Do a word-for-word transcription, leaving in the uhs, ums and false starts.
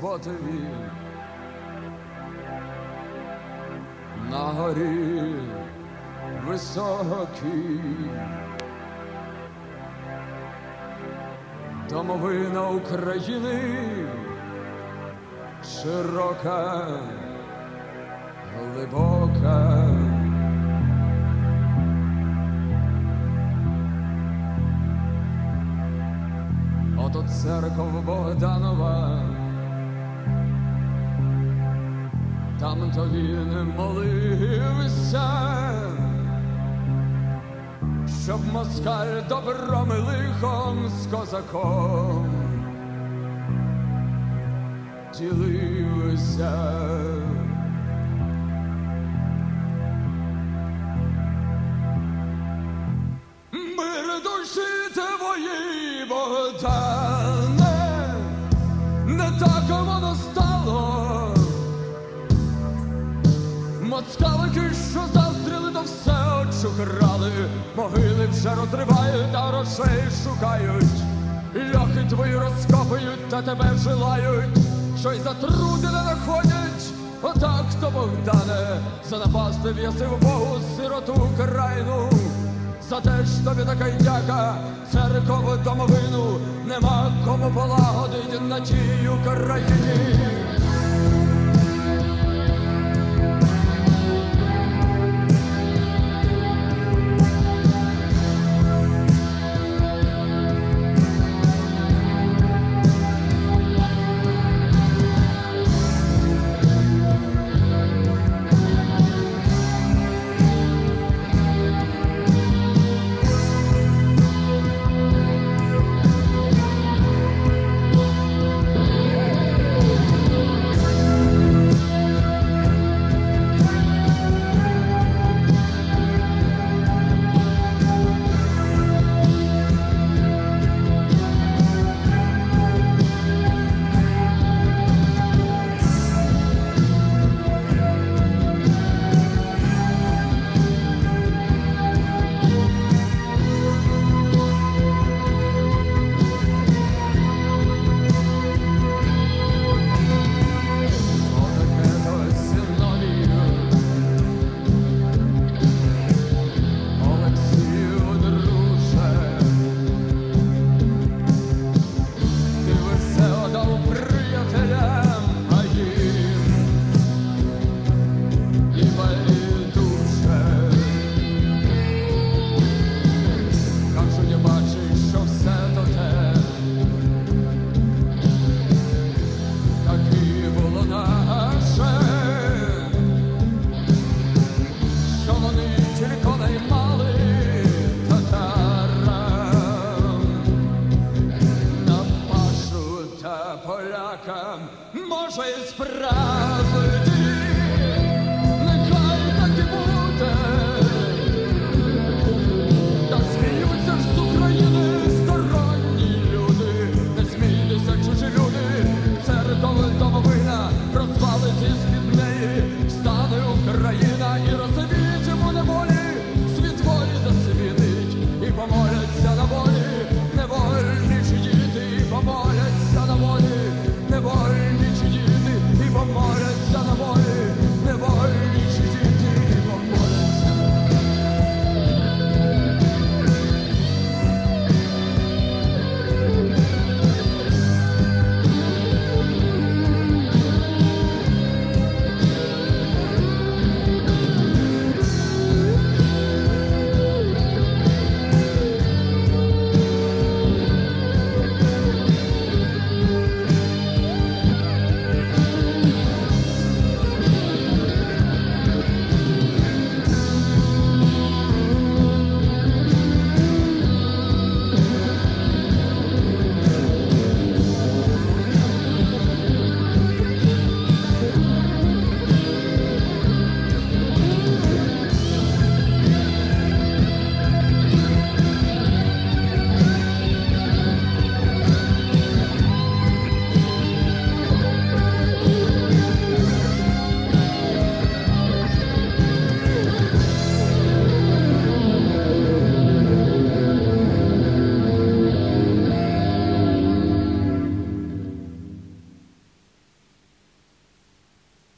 роботи він на горі високій. Домовина України широка, глибока. Ото церков Богданова, там-то він молився, щоб москаль добром і лихом з козаком ділився. Мир душі твої, Богдане, не так воно стало. Москалики, що заздріли, то все очухрали, могили вже розривають, а грошей шукають. Льохи твої розкопують, та тебе вже лають, що й за труди не находять. Отак то, Богдане, занапастив єси в Богу сироту крайну. За те ж тобі така й дяка, церкову домовину нема кому полагодить на тій Україні. Полякам може і справді